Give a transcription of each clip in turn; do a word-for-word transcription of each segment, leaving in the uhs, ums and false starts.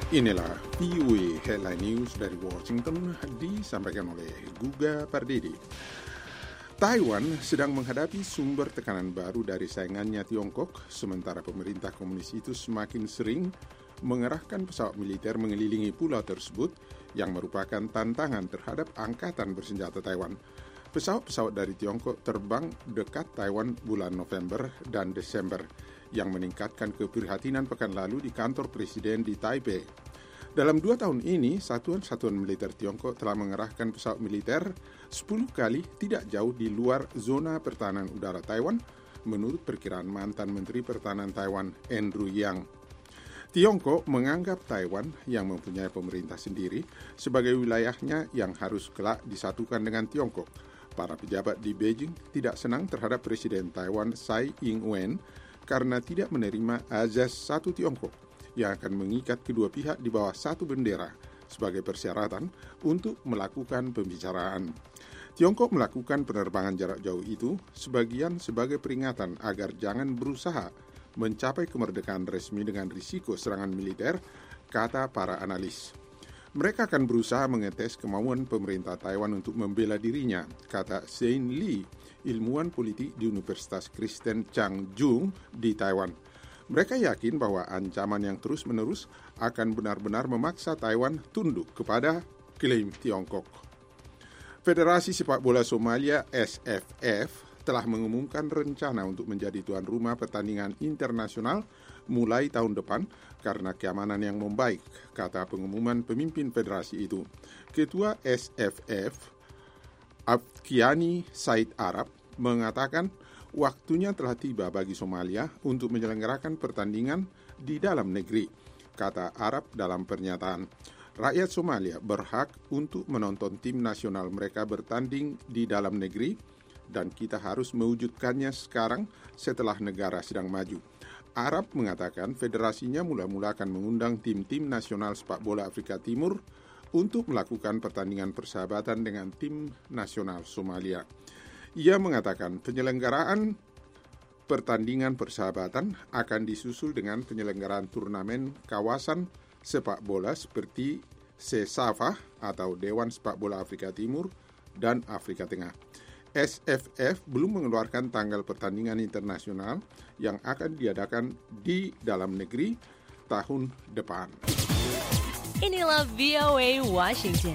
Inilah V O A Headline News dari Washington disampaikan oleh Guga Pardede. Taiwan sedang menghadapi sumber tekanan baru dari saingannya Tiongkok, sementara pemerintah komunis itu semakin sering mengerahkan pesawat militer mengelilingi pulau tersebut yang merupakan tantangan terhadap angkatan bersenjata Taiwan. Pesawat-pesawat dari Tiongkok terbang dekat Taiwan bulan November dan Desember, yang meningkatkan keprihatinan pekan lalu di kantor presiden di Taipei. Dalam dua tahun ini, satuan-satuan militer Tiongkok telah mengerahkan pesawat militer sepuluh kali tidak jauh di luar zona pertahanan udara Taiwan, menurut perkiraan mantan Menteri Pertahanan Taiwan, Andrew Yang. Tiongkok menganggap Taiwan yang mempunyai pemerintah sendiri sebagai wilayahnya yang harus kelak disatukan dengan Tiongkok. Para pejabat di Beijing tidak senang terhadap Presiden Taiwan Tsai Ing-wen karena tidak menerima azas satu Tiongkok yang akan mengikat kedua pihak di bawah satu bendera sebagai persyaratan untuk melakukan pembicaraan. Tiongkok melakukan penerbangan jarak jauh itu sebagian sebagai peringatan agar jangan berusaha mencapai kemerdekaan resmi dengan risiko serangan militer, kata para analis. Mereka akan berusaha mengetes kemauan pemerintah Taiwan untuk membela dirinya, kata Shane Lee, ilmuwan politik di Universitas Kristen Changchun di Taiwan. Mereka yakin bahwa ancaman yang terus-menerus akan benar-benar memaksa Taiwan tunduk kepada klaim Tiongkok. Federasi Sepak Bola Somalia S F F telah mengumumkan rencana untuk menjadi tuan rumah pertandingan internasional mulai tahun depan karena keamanan yang membaik, kata pengumuman pemimpin federasi itu. Ketua S F F, Afkiani Said Arab, mengatakan waktunya telah tiba bagi Somalia untuk menyelenggarakan pertandingan di dalam negeri, kata Arab dalam pernyataan. Rakyat Somalia berhak untuk menonton tim nasional mereka bertanding di dalam negeri, dan kita harus mewujudkannya sekarang setelah negara sedang maju. Arab mengatakan federasinya mula-mula akan mengundang tim-tim nasional sepak bola Afrika Timur untuk melakukan pertandingan persahabatan dengan tim nasional Somalia. Ia mengatakan penyelenggaraan pertandingan persahabatan akan disusul dengan penyelenggaraan turnamen kawasan sepak bola seperti SESAFA atau Dewan Sepak Bola Afrika Timur dan Afrika Tengah. S F F belum mengeluarkan tanggal pertandingan internasional yang akan diadakan di dalam negeri tahun depan. Inilah V O A Washington.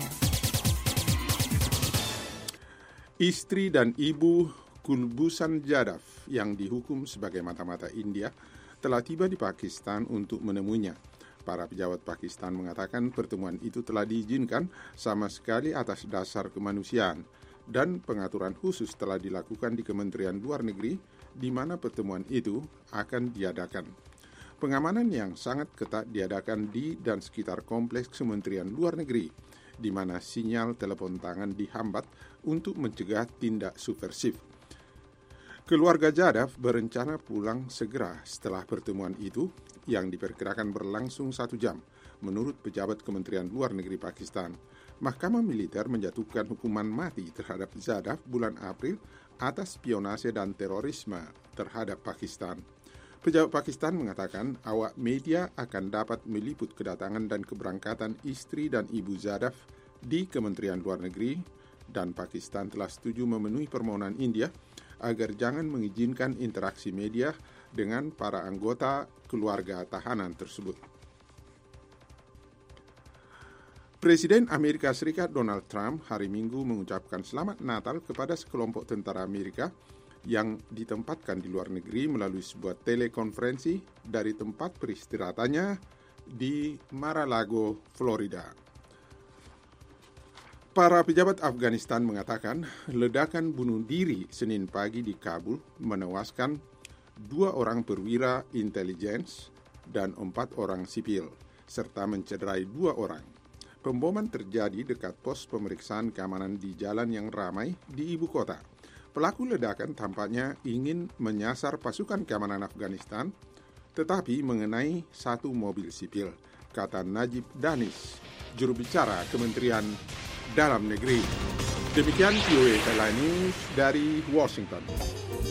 Istri dan ibu Kulbhushan Jadhav yang dihukum sebagai mata-mata India telah tiba di Pakistan untuk menemuinya. Para pejabat Pakistan mengatakan pertemuan itu telah diizinkan sama sekali atas dasar kemanusiaan, dan pengaturan khusus telah dilakukan di Kementerian Luar Negeri di mana pertemuan itu akan diadakan. Pengamanan yang sangat ketat diadakan di dan sekitar kompleks Kementerian Luar Negeri, di mana sinyal telepon tangan dihambat untuk mencegah tindak subversif. Keluarga Jadhav berencana pulang segera setelah pertemuan itu yang diperkirakan berlangsung satu jam, menurut pejabat Kementerian Luar Negeri Pakistan. Mahkamah militer menjatuhkan hukuman mati terhadap Jadhav bulan April atas spionase dan terorisme terhadap Pakistan. Pejabat Pakistan mengatakan awak media akan dapat meliput kedatangan dan keberangkatan istri dan ibu Jadhav di Kementerian Luar Negeri, dan Pakistan telah setuju memenuhi permohonan India agar jangan mengizinkan interaksi media dengan para anggota keluarga tahanan tersebut. Presiden Amerika Serikat Donald Trump hari Minggu mengucapkan selamat Natal kepada sekelompok tentara Amerika yang ditempatkan di luar negeri melalui sebuah telekonferensi dari tempat peristirahatannya di Mar-a-Lago, Florida. Para pejabat Afghanistan mengatakan ledakan bunuh diri Senin pagi di Kabul menewaskan dua orang perwira intelijen dan empat orang sipil, serta mencederai dua orang. Pemboman terjadi dekat pos pemeriksaan keamanan di jalan yang ramai di ibu kota. Pelaku ledakan tampaknya ingin menyasar pasukan keamanan Afghanistan, tetapi mengenai satu mobil sipil, kata Najib Danis, juru bicara Kementerian Dalam Negeri. Demikian V O A Headline News dari Washington.